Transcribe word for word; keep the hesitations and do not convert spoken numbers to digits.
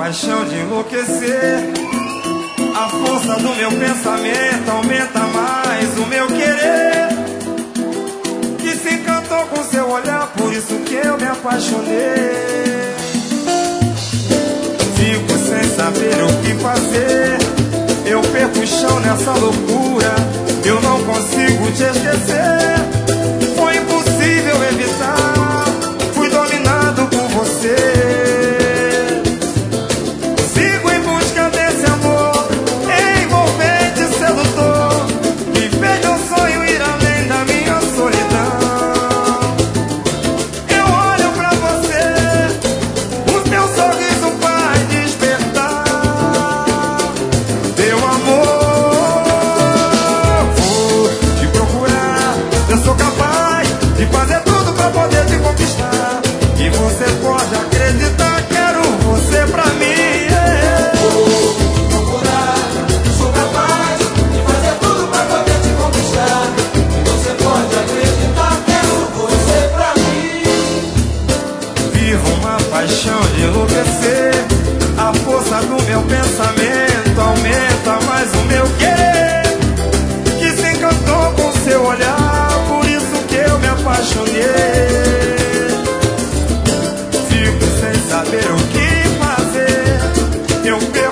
paixão de enlouquecer. A força do meu pensamento aumenta mais o meu querer. Que se encantou com seu olhar, por isso que eu me apaixonei. Fico sem saber o que fazer. Eu perco o chão nessa loucura. Eu não consigo te esquecer. Foi impossível evitar. Fui dominado por você. Paixão de enlouquecer. A força do meu pensamento aumenta mais o meu querer. Que se encantou com seu olhar, por isso que eu me apaixonei. Fico sem saber o que fazer. Eu perco